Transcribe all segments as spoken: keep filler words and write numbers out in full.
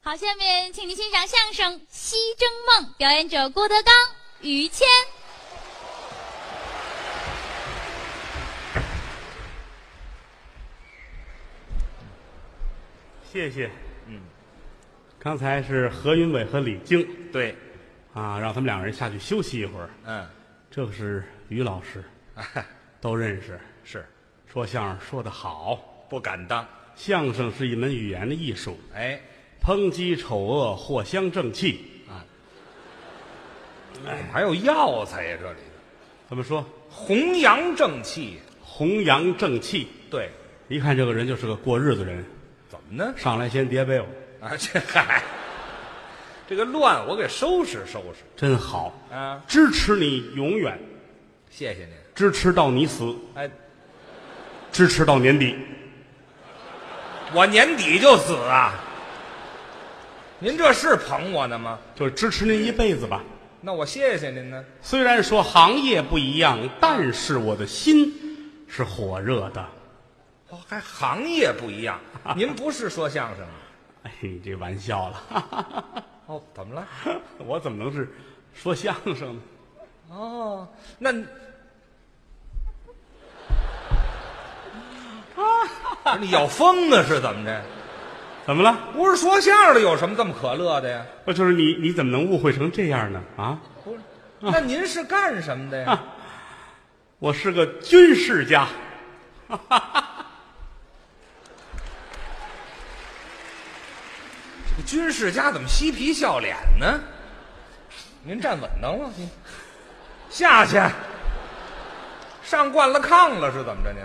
好，下面请您欣赏相声《西征梦》，表演者郭德纲、于谦。 谢谢。 嗯， 刚才是何云伟和李菁， 对， 啊，让他们两人下去休息一会儿。 嗯， 这个是于老师，都认识， 是说相声说得好。 不敢当。 相声是一门语言的艺术， 哎， 抨击丑恶，藿香正气。 啊，哎，还有药材呀，这里怎么说？ 弘扬正气。 弘扬正气。 对， 一看这个人就是个过日子人。 怎么呢？ 上来先叠被窝啊，这嗨，这个乱我给收拾收拾。 真好啊， 支持你永远， 谢谢您。 支持到你死， 哎， 支持到年底。 我年底就死啊！您这是捧我呢吗？ 就是支持您一辈子吧。 那我谢谢您呢。 虽然说行业不一样，但是我的心是火热的。 哦，还行业不一样。您不是说相声的？ 哎，这玩笑了。 哦，怎么了？ 我怎么能是说相声呢？ 哦，那你要疯啊？是怎么着？ 怎么了？ 不是说相声的，有什么这么可乐的呀？ 不就是你，你怎么能误会成这样呢？啊， 不是，那您是干什么的呀？ 啊我是个军事家。 这个军事家怎么嬉皮笑脸呢？您站稳当了，您下去，上惯了炕了是怎么着您？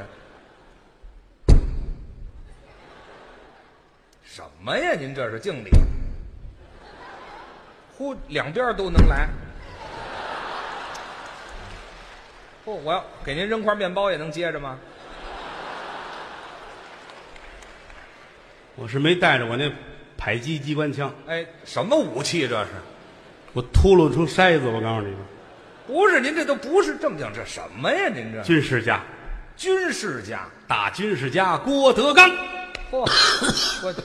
什么呀？您这是敬礼？呼，两边都能来。不，我要给您扔块面包也能接着吗？ 我是没带着我那迫击机关枪， 哎，什么武器这是？ 我秃噜出筛子，我告诉你们， 不是，您这都不是正经，这什么呀？您这军事家， 军事家， 大军事家郭德纲。 嚯，我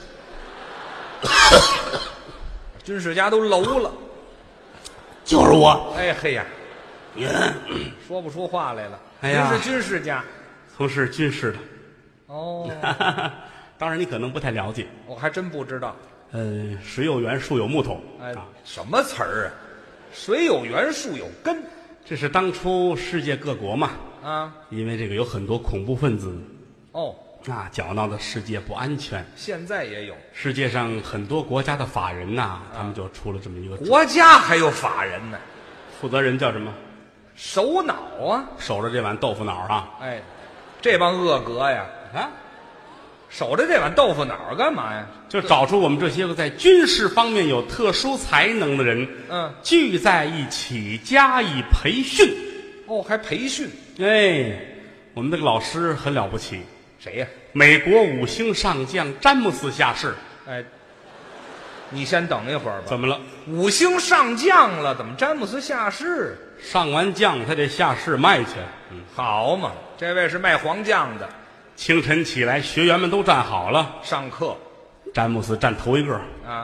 军事家都楼了。 就是我。 哎嘿呀， 您说不出话来了。 哎呀您是军事家。 从事军事的。 哦， 当然你可能不太了解。 我还真不知道。 呃，水有源，树有木头。 哎啊，， 什么词儿啊？水有源，树有根这是当初世界各国嘛， 啊。 因为这个有很多恐怖分子哦， 啊，搅闹的世界不安全。 现在也有世界上很多国家的法人呐、他们就出了这么一个国家还有法人呢， 负责人叫什么？ 首脑啊。 守着这碗豆腐脑啊哎，这帮恶格呀， 啊！ 守着这碗豆腐脑干嘛呀？ 就找出我们这些个在军事方面有特殊才能的人， 嗯， 聚在一起加以培训。 哦，还培训哎，我们这个老师很了不起， 谁呀？ 美国五星上将詹姆斯下士。 哎，你先等一会儿吧。 怎么了？ 五星上将了，怎么詹姆斯下士？ 上完将他得下士卖去。嗯， 好嘛，这位是卖黄酱的。 清晨起来，学员们都站好了， 上课詹姆斯站头一个。 啊。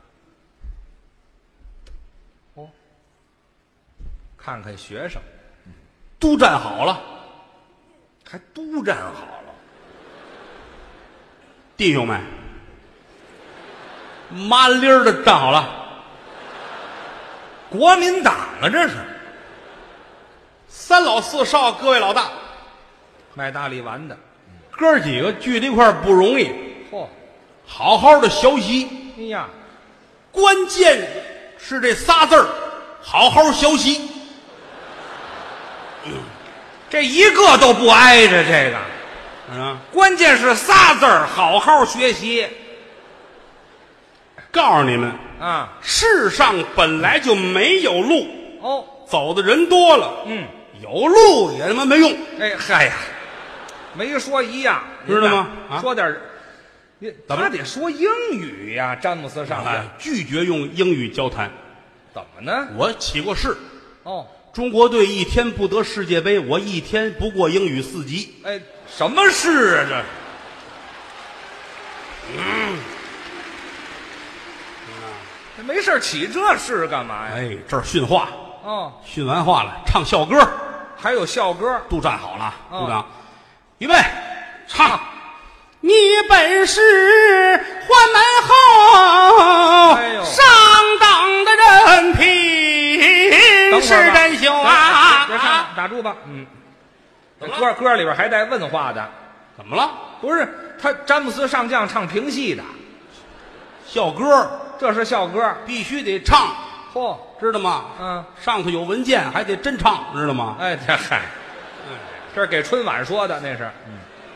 哦，看看学生都站好了， 还都站好了。 弟兄们，麻利儿的站好了。 国民党啊，这是三老四少，各位老大， 卖大力丸的。 哥儿几个聚在一块儿不容易， 嚯， 好好的学习， 哎呀， 关键是这仨字儿，好好学习。 这一个都不挨着这个， 啊， 关键是仨字儿，好好学习告诉你们， 啊。 世上本来就没有路， 哦， 走的人多了， 嗯， 有路也他妈没用。 哎嗨呀，没说一样， 知道吗啊说点儿，你怎么他得说英语呀，詹姆斯上将。 哎，拒绝用英语交谈。 怎么呢？ 我起过誓， 哦， 中国队一天不得世界杯，我一天不过英语四级。 哎，什么事啊这？ 没事起这事干嘛呀？ 哎，这儿训话， 哦， 训完话了，唱校歌， 还有校歌， 都站好了， 哦鼓掌，预备，唱。你本是患难后， 哎呦上等的人品是真秀啊！ 别唱了，打住吧。嗯，这歌歌里边还带问话的， 怎么了？ 不是他詹姆斯上将唱评戏的， 校歌这是校歌。 必须得唱， 嚯， 知道吗？ 嗯， 上头有文件，还得真唱，知道吗？ 哎，这嗨，这是给春晚说的，那是。嗯，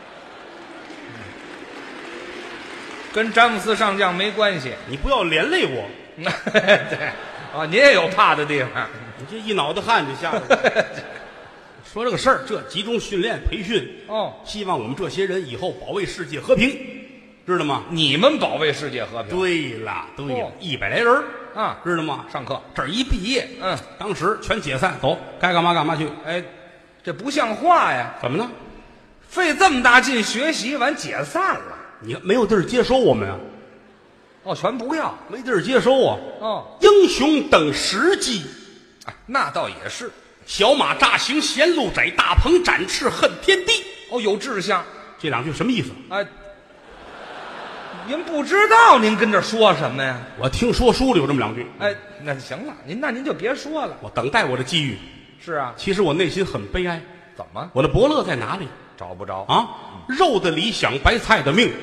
跟詹姆斯上将没关系。 你不要连累我， 对，啊，您也有怕的地方。 你这一脑袋汗就下来了。说这个事儿，这集中训练培训， 哦， 希望我们这些人以后保卫世界和平，知道吗？ 你们保卫世界和平。 对了，对了哦， 一百来人儿啊， 知道吗？ 上课， 这儿一毕业， 嗯， 当时全解散，走，该干嘛干嘛去。 哎，这不像话呀！ 怎么呢？ 费这么大劲学习，完解散了。 你没有地儿接收我们啊？ 哦，全不要。 没地儿接收啊！ 哦， 英雄等时机， 哎，那倒也是。 小马乍行嫌路窄，大鹏展翅恨天地。 哦，有志向。 这两句什么意思？ 哎，您不知道，您跟这说什么呀？ 我听说书里有这么两句。 哎，那行了，您那您就别说了。 我等待我的机遇。 是啊， 其实我内心很悲哀， 怎么我的伯乐在哪里找不着？ 啊？肉的理想，白菜的命，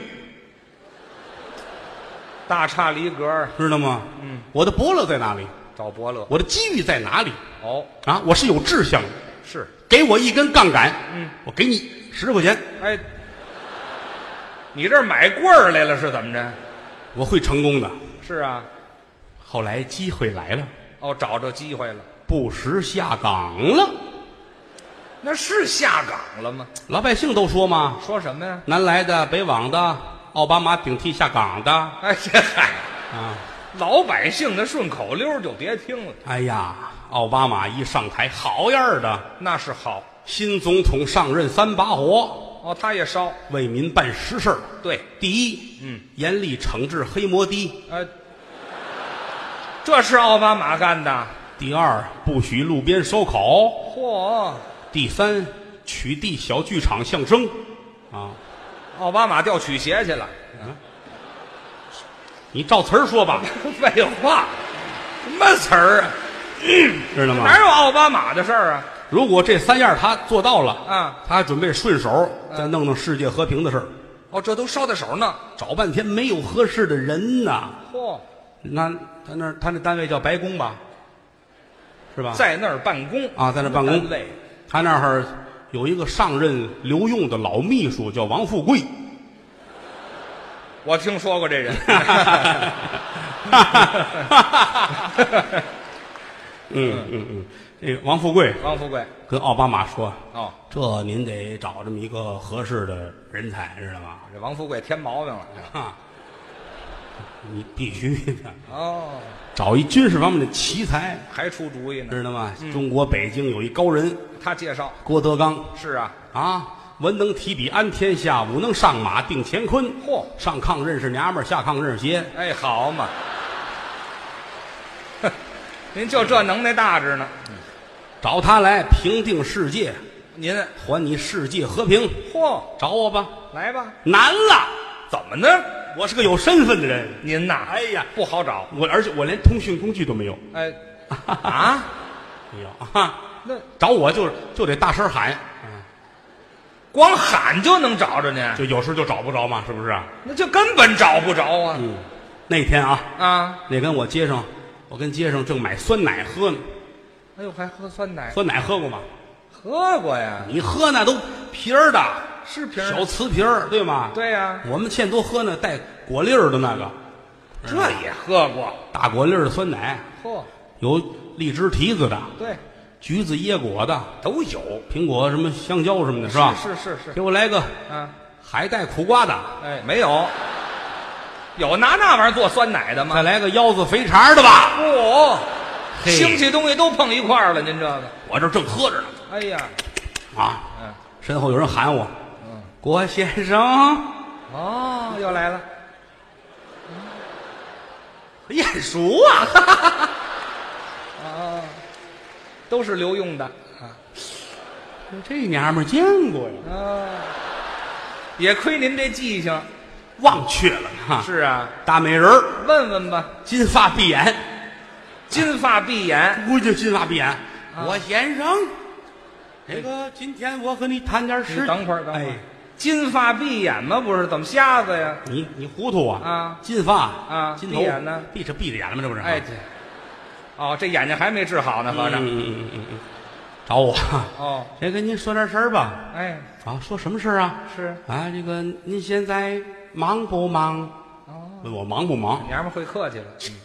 大差离格， 知道吗？ 嗯， 我的伯乐在哪里？ 找伯乐。 我的机遇在哪里？ 哦， 啊，我是有志向的。 是， 给我一根杠杆， 嗯， 我给你十块钱， 哎，你这儿买棍儿来了是怎么着？ 我会成功的。 是啊， 后来机会来了， 哦，找着机会了。 不时下岗了。 那是下岗了吗？ 老百姓都说嘛， 说什么呀？ 南来的、北往的，奥巴马顶替下岗的哎，这嗨， 啊！ 老百姓的顺口溜就别听了。 哎呀，奥巴马一上台，好样儿的！ 那是好新总统上任三把火， 哦，他也烧。 为民办实事儿。 对， 第一， 嗯， 严厉惩治黑摩的； 呃，这是奥巴马干的。 第二，不许路边烧烤； 嚯， 第三，取缔小剧场相声。啊， 奥巴马调曲协去了。 你照词儿说吧， 废话，什么词儿啊？ 知道吗？ 哪有奥巴马的事儿啊？ 如果这三样他做到了， 啊， 他还准备顺手再弄弄世界和平的事儿。 哦，这都捎在手呢。 找半天没有合适的人呐。 嚯， 那他那他那单位叫白宫吧，是吧？ 在那儿办公啊，在那办公单位。 他那儿有一个上任留用的老秘书叫王富贵。 我听说过这人。 嗯嗯嗯，这个王富贵王富贵跟奥巴马说：“ 哦， 这您得找这么一个合适的人才，知道吗？ 这王富贵添毛病了。 啊，你必须的， 哦， 找一军事方面的奇才， 还出主意呢。 知道吗？中国北京有一高人他介绍郭德纲是啊。 啊，文能提笔安天下，武能上马定乾坤。 嚯， 上炕认识娘们儿，下炕认识鞋。 哎，好嘛。您就这能耐大着呢。 找他来平定世界， 您还你世界和平。 嚯， 找我吧， 来吧。 难了， 怎么呢？ 我是个有身份的人。 您呐， 哎呀， 不好找。 我而且我连通讯工具都没有。 哎，啊， 没有啊， 那找我就就得大声喊， 光喊就能找着您？ 就有时候就找不着嘛，是不是啊？ 那就根本找不着啊。 嗯，那天啊， 啊， 那跟我街上，我跟街上正买酸奶喝呢。 哎呦，还喝酸奶？ 酸奶喝过吗？ 喝过呀。 你喝那都皮儿的， 是瓶儿小瓷皮儿，对吗？ 对呀， 我们现在都喝那带果粒儿的那个， 这也喝过。 大果粒儿的酸奶， 嚯， 有荔枝提子的， 对， 橘子椰果的， 都有。 苹果什么香蕉什么的，是吧？ 是是是。 给我来个啊， 海带苦瓜的， 哎，没有。有拿那玩意儿做酸奶的吗？ 再来个腰子肥肠的吧。 嚯， 嘿腥气东西都碰一块儿了，您这个。 我这正喝着呢， 哎呀， 啊， 嗯， 身后有人喊我， 嗯， 郭先生， 哦，又来了。 眼熟啊！ 啊，都是留用的啊。 这娘们儿见过呀， 啊，也亏您这记性。 忘却了哈。 是啊， 大美人儿， 问问吧。 金发碧眼， 金发碧眼， 估计金发碧眼。 啊我先生，这个今天我和你谈点事。 你等会儿，等会儿。 哎， 金发碧眼吗？不是，怎么瞎子呀？ 你你糊涂啊！ 啊， 金发啊金头闭眼呢？ 闭着闭着眼了吗？这不是？ 哎，这，哦，这眼睛还没治好呢，合着。 嗯嗯嗯嗯嗯，找我。 哦， 先跟您说点事儿吧。 哎， 啊，说什么事儿啊？ 是。 啊，这个您现在忙不忙？ 哦， 问我忙不忙？ 娘们会客气了。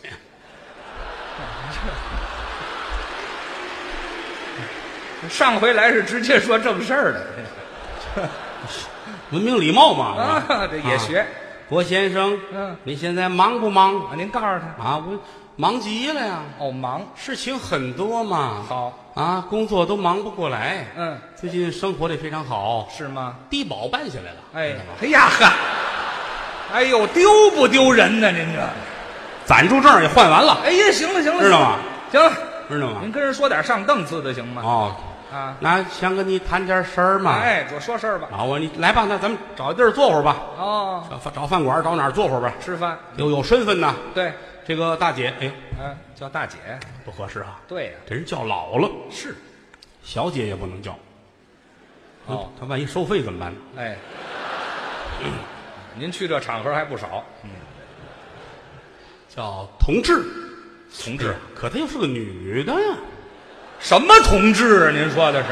嗯、上回来是直接说正事儿的， 文明礼貌嘛。 啊，这也学。 郭先生， 嗯， 你现在忙不忙？ 啊，您告诉他。 啊，我忙极了呀。 哦，忙， 事情很多嘛。 好。 啊，工作都忙不过来。 嗯， 最近生活的非常好。 是吗？ 低保办下来了。 哎，哎呀呵，哎呦，丢不丢人呢？您这暂住证也换完了。 哎呀，行了行了， 知道吗？ 行了， 知道吗？ 您跟人说点上档次的行吗？ 哦， 啊， 那想跟你谈点事儿嘛。 哎，我说事儿吧。 啊，我你来吧，那咱们找地儿坐会儿吧。 哦， 找找饭馆，找哪儿坐会儿吧。 吃饭有有身份呐。 对， 这个大姐，哎呦， 嗯，叫大姐不合适啊。 对呀， 这人叫老了， 是， 小姐也不能叫。 哦， 他万一收费怎么办呢？ 哎，您去这场合还不少。嗯， 叫同志， 同志， 可她又是个女的呀。 什么同志啊？您说的是？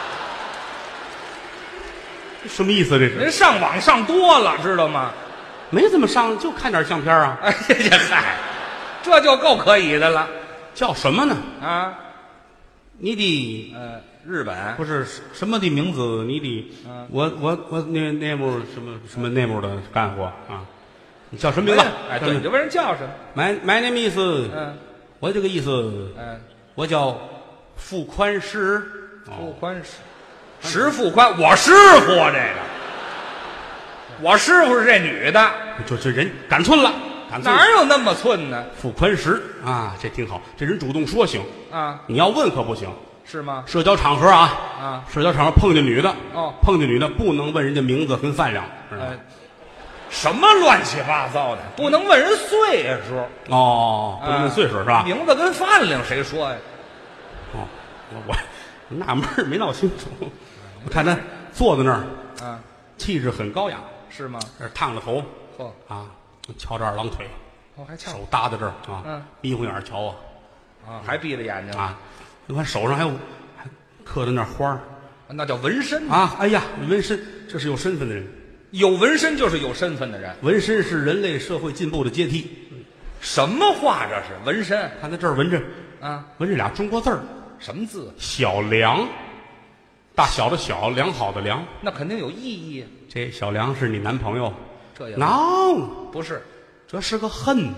什么意思？这是？ 您上网上多了，知道吗？ 没怎么上，就看点相片啊。 哎呀嗨，这就够可以的了。 叫什么呢？ 啊， 你的呃，日本不是什么的名字？你的， 嗯我我我那那幕什么什么那幕的干活啊？你叫什么名字？ 哎，对，你就问人叫什么？ My my name is， 嗯我这个意思， 嗯， 我叫傅宽石。 傅宽石，石富宽，我师傅啊，这个，我师傅是这女的， 就这人赶寸了，赶寸了。 哪有那么寸呢？ 傅宽石啊，这挺好。这人主动说行啊， 你要问可不行。 是吗？ 社交场合啊， 啊， 社交场合碰见女的， 哦， 碰见女的不能问人家名字跟饭量，知道吗？ 哎，什么乱七八糟的？不能问人岁数哦，不能问岁数是吧？ 名字跟饭量谁说呀？ 哦，我我纳闷儿没闹清楚。我看他坐在那儿， 啊， 气质很高雅， 是吗？ 这烫着头嚯， 啊，翘着二郎腿， 哦，还翘手搭在这儿啊， 嗯， 眯糊眼儿瞧我啊，还闭着眼睛啊，你看手上还有还刻着那花儿那叫纹身啊，哎呀，纹身，这是有身份的人。 有纹身就是有身份的人。 纹身是人类社会进步的阶梯。 什么话这是？纹身看他这儿纹着啊？ 纹着俩中国字儿， 什么字？ 小梁，大小的小，良好的良。 那肯定有意义。 这小梁是你男朋友？ 这也孬， 不是， 这是个恨。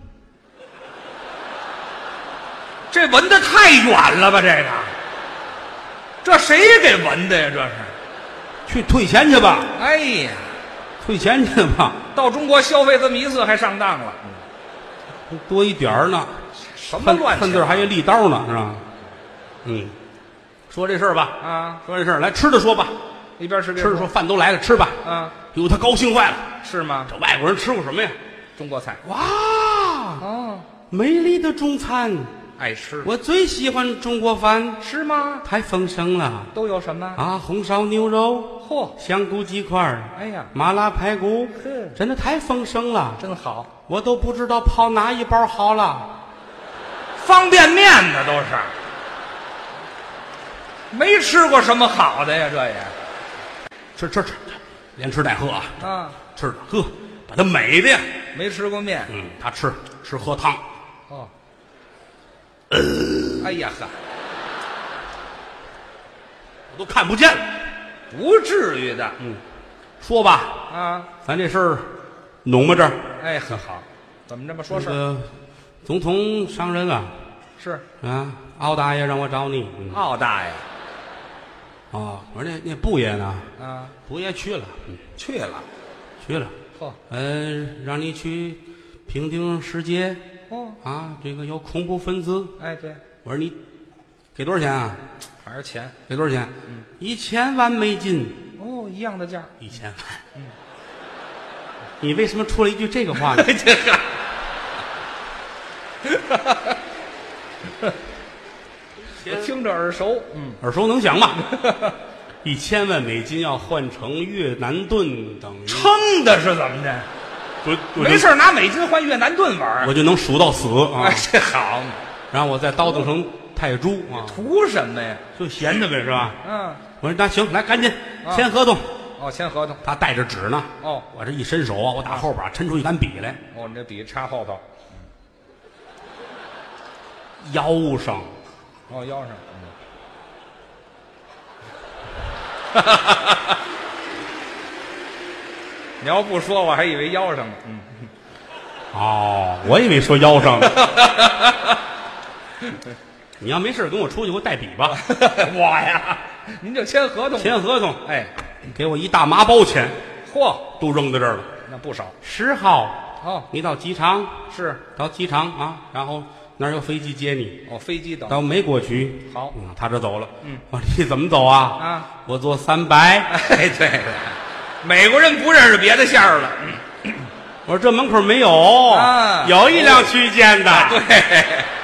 这纹的太远了吧？这个，这谁给纹的呀？这是。 去退钱去吧， 哎呀， 退钱去吧， 到中国消费这么一次还上当了。 多一点儿呢。 什么乱七八糟？ 恨字儿还有利刀呢，是吧？嗯，说这事儿吧， 啊， 说这事儿，来吃的说吧， 一边吃边吃的说饭都来了，吃吧。 啊， 哟，他高兴坏了。 是吗？ 这外国人吃过什么呀？ 中国菜。 哇， 哦， 美丽的中餐， 爱吃。 我最喜欢中国饭， 是吗？ 太丰盛了都有什么？ 啊！红烧牛肉， 嚯， 香菇鸡块儿， 哎呀， 麻辣排骨， 呵真的太丰盛了， 真好。 我都不知道泡哪一包好了。 方便面呢都是，没吃过什么好的呀，这也。 吃吃吃，连吃带喝啊， 啊， 吃喝，把他美的呀。 没吃过面。 嗯，他吃吃喝汤， 哦，哎呀呵， 我都看不见了。 不至于的。 嗯，说吧， 啊， 咱这事儿弄吧这儿。 哎呵好，怎么这么说事儿？ 那个总统上任了是啊，敖大爷让我找你。嗯奥大爷啊，我说那那布爷呢？ 啊， 布爷去了，嗯， 去了。 去了。 嚯， 呃，让你去平定世界哦啊，这个有恐怖分子。 哎，对， 我说你给多少钱啊？ 还是钱。 给多少钱？嗯，一千万美金。 哦，一样的价。 一千万。嗯，你为什么出了一句这个话呢？ 这个。我听着耳熟，嗯， 耳熟能详吧？一千万美金要换成越南盾，等于撑的是怎么着？ 我我没事拿美金换越南盾玩， 我就能数到死啊！ 哎，这好嘛！ 然后我再倒腾成泰铢啊， 图什么呀？ 就闲着呗，是吧？ 嗯， 我说那行，来赶紧签合同。 哦，签合同。 他带着纸呢。 哦， 我这一伸手啊，我打后边抻出一杆笔来。 哦，你这笔插后头， 腰上。 哦，腰上。嗯。你要不说，我还以为腰上呢。嗯。 哦，我以为说腰上呢。你要没事跟我出去，给我带笔吧。 我呀，您就签合同。 签合同。 哎， 给我一大麻包钱。 嚯， 都扔在这儿了。 那不少。 十号。 哦， 你到机场。 是。 到机场啊，然后那儿有飞机接你。 哦，飞机等。 到美国去。 好。 嗯，他这走了。 嗯。 我说你怎么走啊？ 啊， 我坐三百。 哎，对对。美国人不认识别的线儿了。 我说这门口没有。 啊， 有一辆区间的。 啊、对。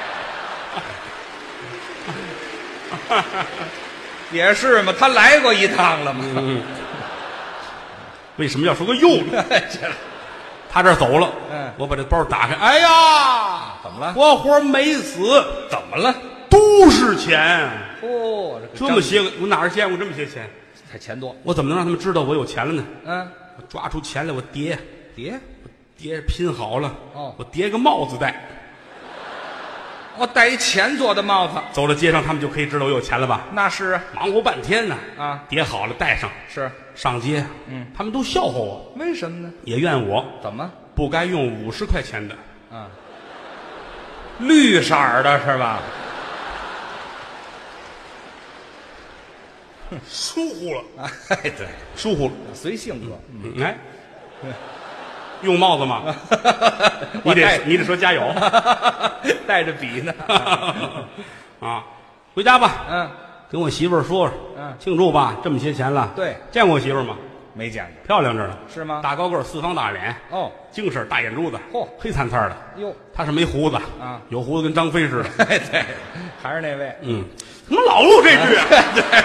也是嘛，他来过一趟了嘛。 嗯。为什么要说个又呢？他这走了。 嗯。 我把这包打开，哎呀， 怎么了？ 活活没死。 怎么了？ 都是钱。 哦， 这么些个，我哪儿见过这么些钱？ 才钱多。 我怎么能让他们知道我有钱了呢？ 嗯。 我抓出钱来，我叠叠， 我叠拼好了。 哦。 我叠个帽子戴。 我戴一钱做的帽子， 走到街上，他们就可以知道我有钱了吧？ 那是啊， 忙活半天呢。 啊， 叠好了戴上。 是。 上街， 嗯， 他们都笑话我。 为什么呢？ 也怨我。 怎么？ 不该用五十块钱的。 啊。绿色的是吧？ 疏忽了。 哎，对， 疏忽了， 随性格。 嗯，哎，用帽子吗？你得你得说加油。 带着笔呢。 啊，回家吧。 嗯。 跟我媳妇儿说说。 嗯。 庆祝吧，这么些钱了。 对。 见过我媳妇儿吗？ 没见过。 漂亮着呢。 是吗？ 大高个儿，四方大脸。 哦。 精神，大眼珠子。 嚯， 黑灿灿的。 哟。 他是没胡子。 啊。 有胡子跟张飞似的。 对，还是那位。 嗯。怎么老录这句啊？ 对。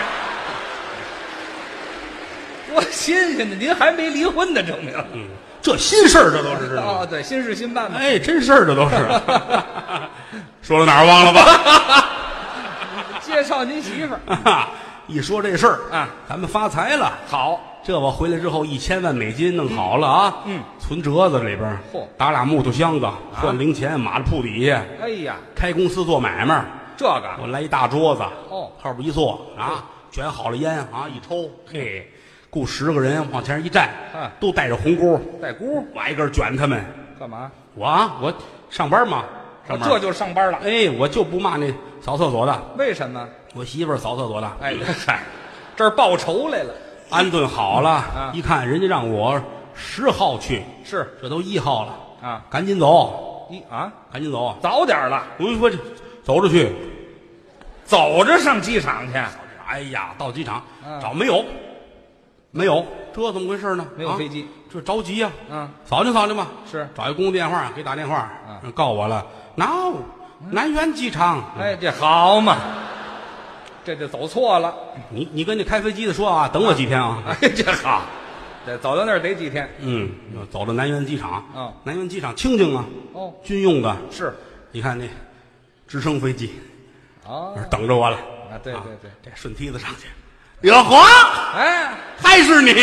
多新鲜的！您还没离婚呢，证明。 嗯，这新事儿，这都是。 哦，对，新事新办嘛。 哎，真事儿，这都是。说到哪儿忘了吧？ 介绍您媳妇儿。 一说这事儿啊， 咱们发财了。 好， 这我回来之后，一千万美金弄好了啊。 嗯， 存折子里边， 嚯， 打俩木头箱子，换零钱，码在铺底下。 哎呀， 开公司做买卖， 这个我来一大桌子。 哦， 后边一坐啊，卷好了烟啊，一抽，嘿。雇十个人往前一站， 啊， 都带着红箍， 带箍， 我挨个卷他们。 干嘛？ 我啊，我上班嘛，上班这就上班了。 哎，我就不骂那扫厕所的。 为什么？ 我媳妇儿扫厕所的。 哎，嗨，这儿报仇来了。 安顿好了， 啊， 一看人家让我十号去， 是， 这都一号了啊， 赶紧走， 一啊， 赶紧走， 早点了。 我我这走着去， 走着上机场去。 哎呀，到机场啊， 找没有。没有，这怎么回事呢？ 没有飞机， 啊、这着急呀、 啊！嗯， 扫听扫听吧。 是， 找一公共电话给打电话， 嗯， 告我了。no，、嗯、南苑机场。 哎，这好嘛，这就走错了。 你你跟那开飞机的说啊，等我几天啊。 哎，这好，这走到那儿得几天？ 嗯，走到南苑机场。 嗯， 南苑机场清静啊。 哦， 军用的。 是， 你看那直升飞机， 哦， 等着我了。 啊，对对对， 这顺梯子上去。哟呵， 哎， 还是你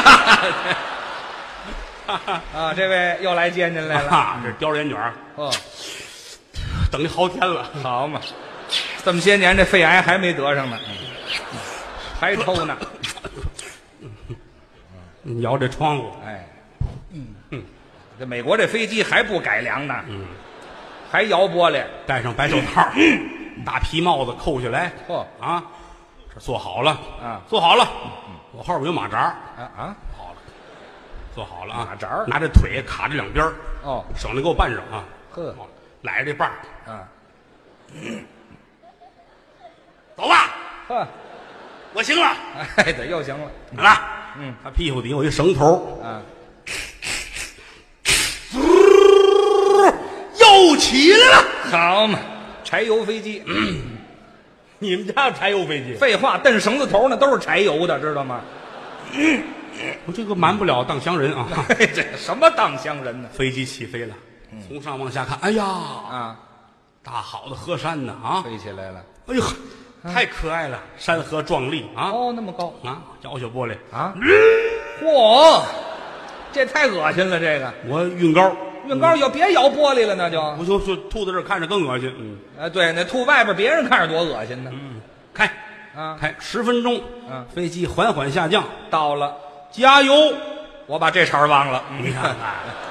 啊！这位又来接您来了， 啊、这叼着烟卷哦， 等你好天了， 好嘛，这么些年这肺癌还没得上呢，还抽呢。 你摇这窗户， 哎，嗯嗯，这美国这飞机还不改良呢，嗯，还摇玻璃， 戴上白手套，大皮帽子扣下来， 嚯啊！这坐好了啊， 坐好了，我后边有马扎啊啊， 好了，坐好了啊， 马扎拿着腿卡着两边哦， 省得给我绊上啊。 呵， 揽着这把儿， 啊， 走吧， 呵， 我行了。 哎，对，又行了。 啊， 嗯， 他屁股底下有一绳头， 啊， 又起来了。 好嘛，柴油飞机。 你们家有柴油飞机？ 废话，蹬绳子头那都是柴油的，知道吗？ 我这个瞒不了当乡人啊。 这什么当乡人呢？ 飞机起飞了，从上往下看，哎呀， 啊， 大好的河山呢啊！ 飞起来了。 哎呦，太可爱了，山河壮丽啊！ 哦，那么高啊，摇小玻璃啊！嚯，这太恶心了，这个我晕高， 晕高要别摇玻璃了，那就。 我就就吐在这儿看着更恶心。嗯哎，对，那吐外边，别人看着多恶心呢。 嗯，开啊， 开十分钟， 嗯， 飞机缓缓下降， 到了， 加油！ 我把这茬儿忘了。 你看看，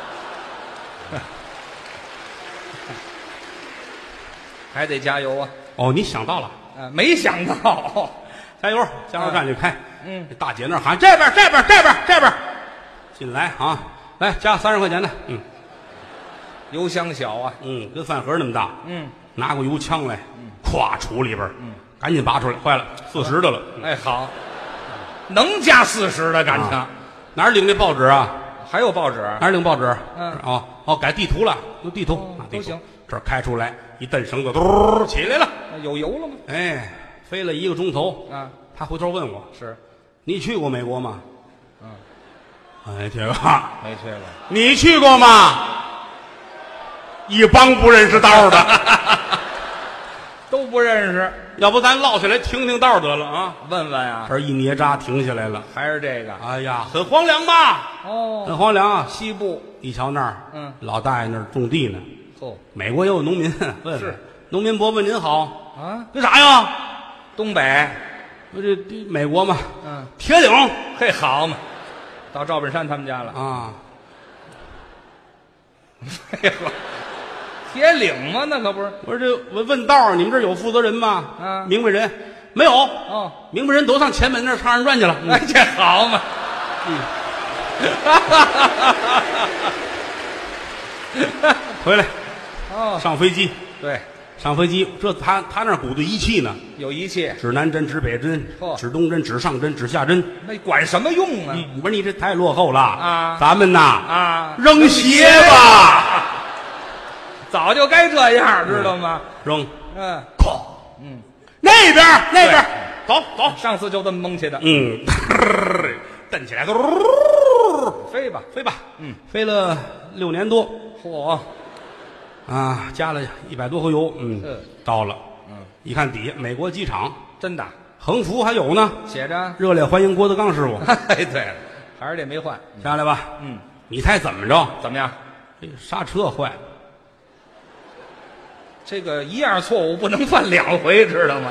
还得加油啊！ 哦，你想到了， 啊，没想到， 加油！加油站就开。 嗯， 这大姐那儿喊这边这边这边这边，进来啊！来加三十块钱的，嗯油箱小啊。 嗯，跟饭盒那么大， 嗯， 拿过油枪来，咵杵里边，嗯，赶紧拔出来，坏了，四十的了。 哎，好，能加四十的感情。 啊哪儿领那报纸啊？ 还有报纸？ 哪儿领报纸？ 嗯哦哦，改地图了，有地图哦啊，地图都行。 这儿开出来一蹬绳子，嘟起来了。 有油了吗？ 哎，飞了一个钟头， 啊， 他回头问我是，：“ 你去过美国吗？” 嗯， 哎，这个没去过。 你去过吗？一帮不认识道的， 都不认识， 要不咱落下来听听道得了啊？ 问问啊， 这儿一捏扎停下来了。 还是这个？ 哎呀，很荒凉吧？很哦， 荒凉啊！ 西部， 一瞧那儿， 嗯老大爷那儿种地呢。 嚯美国也有农民，问问是农民伯伯您好， 啊， 那啥呀？ 东北， 我这这美国嘛， 嗯， 铁岭嘿，好嘛，到赵本山他们家了。 啊， 嘿呵，铁岭嘛，那可不是。 我说这我问道儿，你们这儿有负责人吗？ 嗯明白人没有？ 哦， 明白人都上前门那儿唱二人转去了。 哎，这好嘛， 回来哦， 上飞机， 对， 上飞机，这他他那儿鼓的仪器呢， 有仪器， 指南针、指北针、 嚯指东针、指上针、指下针。 那管什么用啊？ 我说你这太落后了啊咱们呐啊， 扔鞋吧， 早就该这样，知道吗？ 扔， 嗯， 哐，嗯，那边儿那边儿，走走， 上次就这么蒙起的， 嗯，蹬起来， 飞吧， 飞吧， 嗯， 飞了六年多嚯， 啊，加了一百多回油，嗯是， 到了， 嗯， 一看底下美国机场真的， 横幅还有呢， 写着， 热烈欢迎郭德纲师傅哎，对了，还是这没换， 下来吧， 嗯， 你猜怎么着？ 怎么样？ 这刹车坏了， 这个一样错误不能犯两回，知道吗？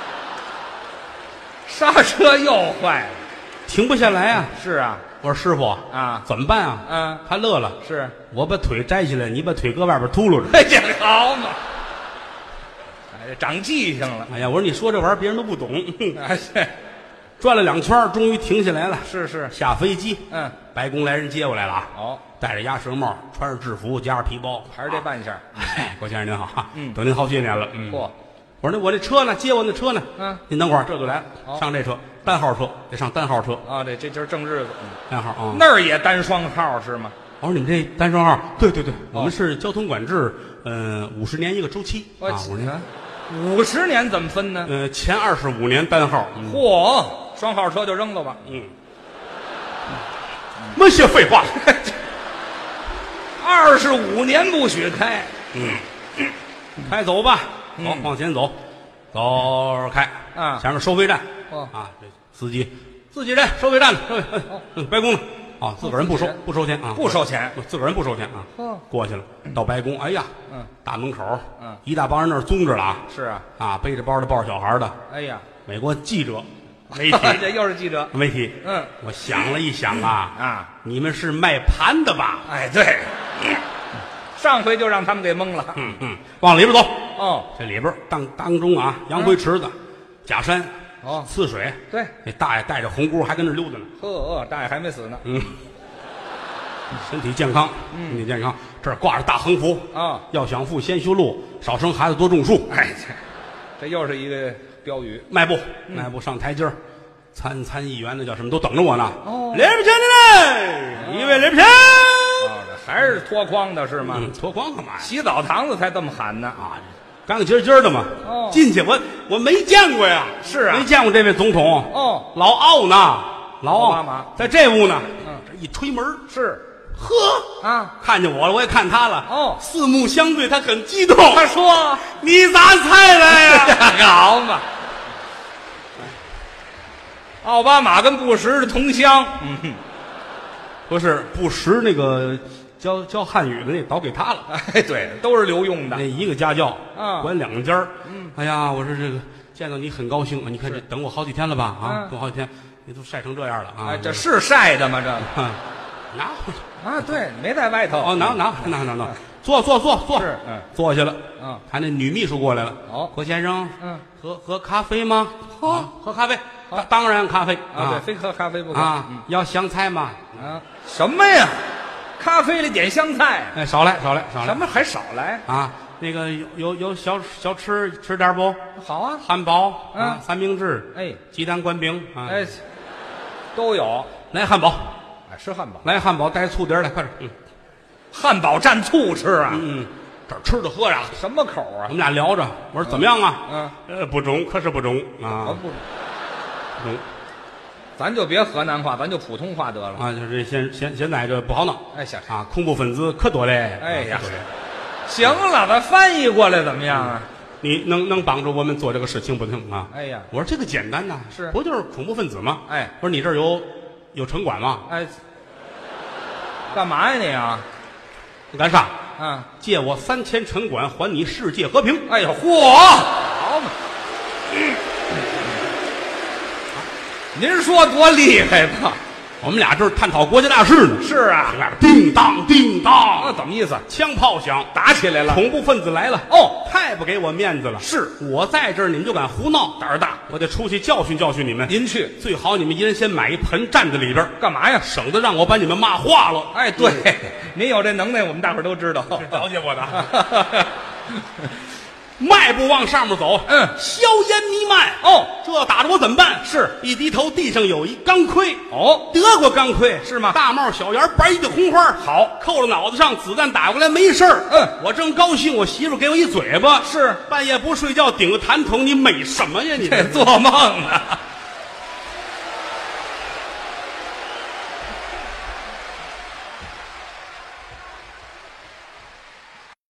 刹车又坏了。 停不下来啊！ 是啊， 我说师傅啊怎么办啊？ 嗯， 他乐了， 是， 我把腿摘下来，你把腿搁外边秃噜着。 哎，这好嘛，哎，长记性了。 哎呀，我说你说这玩意儿别人都不懂。 哎，是转了两圈儿，终于停下来了。 是是， 下飞机， 嗯， 白宫来人接过来了啊， 哦， 戴着鸭舌帽，穿着制服，夹着皮包， 还是这扮相。 哎，郭先生您好， 嗯等您好些年了。嗯， 嚯， 我说那我那车呢？接我那车呢？ 嗯， 您等会儿，这就来了。 哦上这车，单号车，得上单号车， 啊，这这今儿正日子，嗯单号啊。 那儿也单双号是吗？ 我说你们这单双号？对对对，我们是交通管制，嗯，五十年一个周期我啊，五十年， 五十年怎么分呢？ 呃，前二十五年单号。嗯嚯，双号车就扔了吧。 嗯，没些废话。 二十五年不许开。 嗯，开走吧， 嗯好，往前走，走开啊前面收费站。 哦啊，这司机，自己人，收费站的，收费，嗯，白宫的，啊，自个儿人不收自己人， 不收钱啊， 不收钱， 自个儿人不收钱啊。 哦过去了，到白宫，哎呀， 嗯， 大门口， 嗯， 一大帮人那儿宗着了啊， 是啊， 啊，背着包的抱着小孩的， 哎呀， 美国记者、媒体、 这又是记者。 媒体， 嗯， 我想了一想啊， 啊， 你们是卖盘的吧？ 哎，对，上回就让他们给蒙了。 嗯嗯，往里边走。 哦， 这里边当当中啊，洋灰池子、假山、 哦， 呲水， 对， 那大爷带着红箍还跟那溜达呢。 呵，大爷还没死呢。 嗯，身体健康，身体健康。 这儿挂着大横幅啊， 要想富先修路，少生孩子多种树。 哎，这这又是一个标语。 迈步，迈步上台阶儿，参参议员那叫什么都等着我呢。 哦礼品的嘞，一位礼品。 哦，这还是脱光的是吗？ 嗯，脱光干嘛呀？ 洗澡堂子才这么喊呢啊，干干净净的嘛。 哦进去我我没见过呀。 是啊没见过这位总统。 哦， 老奥呢，老奥奥巴马在这屋呢。 嗯， 这一推门， 是呵， 啊， 看见我了，我也看他了。 哦四目相对，他很激动。 他说你咋才来呀？ 好嘛，奥巴马跟布什是同乡。嗯， 不是布什那个教教汉语的那倒给他了。 哎，对，都是留用的那。一个家教， 嗯管两家儿。 嗯， 哎呀，我说这个见到你很高兴啊！你看这等我好几天了吧？啊， 嗯等好几天，你都晒成这样了啊！ 哎，这是晒的吗？这啊，拿啊，对，没在外头。 哦，拿拿拿拿拿，坐坐坐坐， 是嗯坐下了。 嗯， 他那女秘书过来了。 哦郭先生， 嗯， 喝喝咖啡吗？ 喝喝咖啡，当当然咖啡啊，对，非喝咖啡不可。 啊嗯， 要香菜吗？ 啊，什么呀？咖啡里点香菜， 哎，少来少来少来什么还少来？ 啊！那个有有有小小吃吃点不？ 好啊， 汉堡嗯啊，三明治， 哎鸡蛋灌饼啊， 哎，都有。 来汉堡， 哎，吃汉堡， 来汉堡带醋碟儿来，快点。嗯汉堡蘸醋吃啊？ 嗯，这儿吃的喝呀， 什么口啊我？们俩聊着，我说怎么样啊？ 嗯， 呃，不中，可是不中我啊， 不， 不中咱就别河南话，咱就普通话得了。 啊，就是现现现在这不好闹哎，小啊，恐怖分子可多嘞。 哎呀可多嘞行了，咱翻译过来怎么样啊？ 你能能帮助我们做这个事情不能啊？ 哎呀， 我说这个简单呐， 是不就是恐怖分子吗？ 哎我说你这儿有有城管吗？ 哎，干嘛呀你啊？ 你干啥？ 嗯， 借我三千城管，还你世界和平。 哎呦，嚯，好嘛！您说多厉害吧？ 我们俩这儿探讨国家大事呢。 是啊， 外边叮当叮那当， 怎么意思？ 枪炮响， 打起来了？ 恐怖分子来了。 哦， 太不给我面子了！ 是我在这儿，你们就敢胡闹， 胆儿大。 我得出去教训教训你们。 您去最好你们一人先买一盆站在里边儿， 干嘛呀？ 省得让我把你们骂化了。 哎，对，您有这能耐，我们大伙儿都知道。 了解我的。迈步往上面走， 嗯硝烟弥漫。 哦， 这打着我怎么办？ 是一低头，地上有一钢盔。 哦， 德国钢盔是吗大帽小檐，白的红花， 好扣了脑子上，子弹打过来没事儿。 嗯， 我正高兴，我媳妇给我一嘴巴。 是半夜不睡觉，顶个痰筒，你美什么呀你？ 这做梦呢。